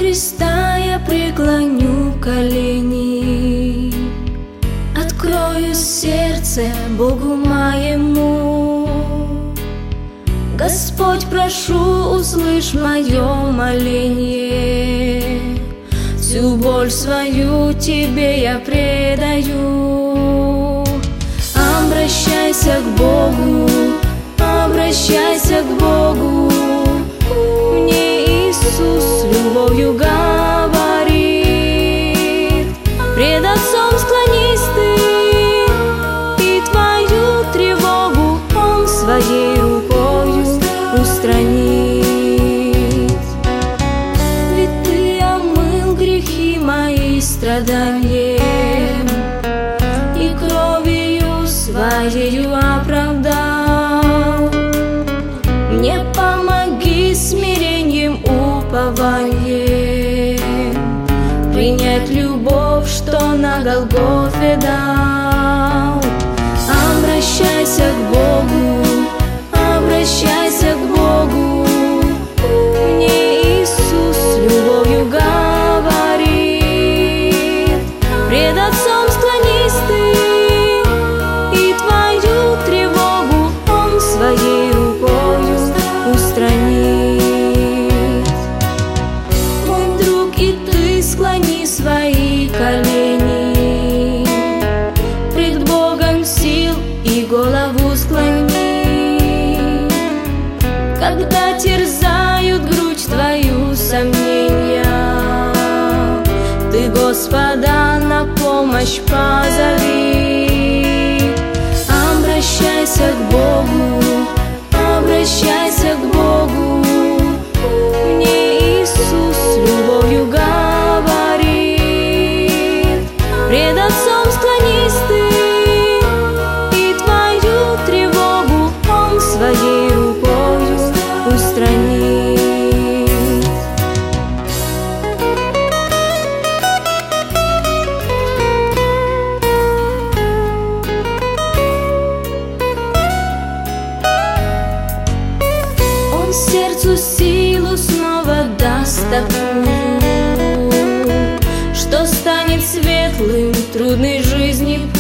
Христа я преклоню колени, открою сердце Богу моему. Господь, прошу, услышь мое моление, всю боль свою Тебе я предаю. Обращайся к Богу, обращайся к Богу. Мне Иисус любовью говорит: пред Отцом склонись ты, и твою тревогу Он своей рукою устранит. Ведь Ты омыл грехи мои страданием, и кровью Своею оправдал. Мне помоги смирением, упованием принять любовь, что на Голгофе дал. Обращайся к Богу, обращайся к Богу. Мне Иисус любовью говорит: пред Отцом склонись ты, и твою тревогу Он своей рукою устранит. Мой друг, и ты склони свои колени, пред Богом сил и голову склони. Когда терзают грудь твою сомнения, ты Господа на помощь позови. Обращайся к Богу, обращайся к Богу. Мне Иисус любовью говорит: пред Отцом склонись ты, и твою тревогу Он своей рукою устранит. Он сердцу силу снова даст такую, что станет светлым в трудной жизни